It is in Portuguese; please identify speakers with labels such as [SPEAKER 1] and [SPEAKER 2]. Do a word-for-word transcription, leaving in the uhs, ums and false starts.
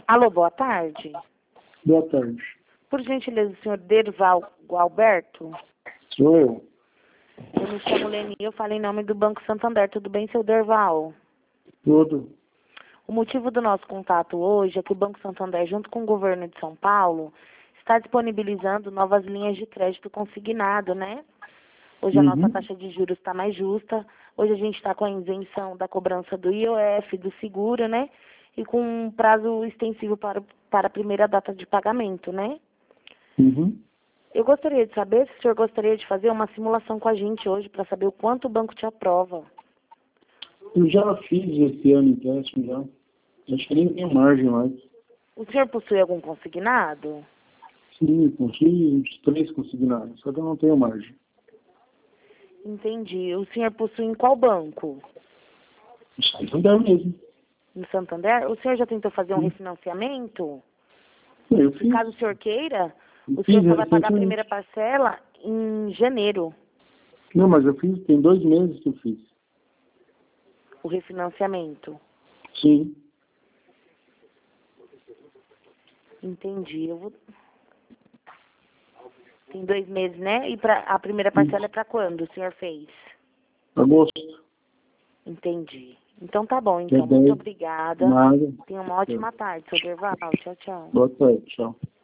[SPEAKER 1] Alô, boa tarde.
[SPEAKER 2] Boa tarde.
[SPEAKER 1] Por gentileza, o senhor Derval Gualberto?
[SPEAKER 2] Sou eu.
[SPEAKER 1] Eu me chamo Leni, eu falo em nome do Banco Santander. Tudo bem, seu Derval?
[SPEAKER 2] Tudo.
[SPEAKER 1] O motivo do nosso contato hoje é que o Banco Santander, junto com o governo de São Paulo, está disponibilizando novas linhas de crédito consignado, né? Hoje a
[SPEAKER 2] Uhum.
[SPEAKER 1] nossa taxa de juros está mais justa. Hoje a gente está com a isenção da cobrança do I O F, do seguro, né? E com um prazo extensivo para, para a primeira data de pagamento, né?
[SPEAKER 2] Uhum.
[SPEAKER 1] Eu gostaria de saber se o senhor gostaria de fazer uma simulação com a gente hoje para saber o quanto o banco te aprova.
[SPEAKER 2] Eu já fiz esse ano empréstimo já. Acho que nem tem margem mais.
[SPEAKER 1] O senhor possui algum consignado?
[SPEAKER 2] Sim, consegui uns três consignados, só que eu não tenho margem.
[SPEAKER 1] Entendi. O senhor possui em qual banco?
[SPEAKER 2] Santander mesmo.
[SPEAKER 1] No Santander? O senhor já tentou fazer um
[SPEAKER 2] Sim.
[SPEAKER 1] refinanciamento?
[SPEAKER 2] Eu
[SPEAKER 1] E
[SPEAKER 2] fiz.
[SPEAKER 1] caso o senhor queira,
[SPEAKER 2] Eu
[SPEAKER 1] o
[SPEAKER 2] fiz
[SPEAKER 1] senhor só vai pagar a
[SPEAKER 2] recentemente.
[SPEAKER 1] primeira parcela em janeiro,
[SPEAKER 2] Não, mas eu fiz, tem dois meses que eu fiz.
[SPEAKER 1] o refinanciamento.
[SPEAKER 2] Sim.
[SPEAKER 1] Entendi. Eu vou... Tem dois meses, né? E pra... a primeira parcela é para quando o senhor fez?
[SPEAKER 2] Agosto.
[SPEAKER 1] Entendi. Então tá bom,
[SPEAKER 2] Dia
[SPEAKER 1] então. Muito
[SPEAKER 2] dez.
[SPEAKER 1] obrigada.
[SPEAKER 2] Nada.
[SPEAKER 1] Tenha uma ótima tarde, seu Derval. Tchau, tchau.
[SPEAKER 2] Boa tarde, tchau.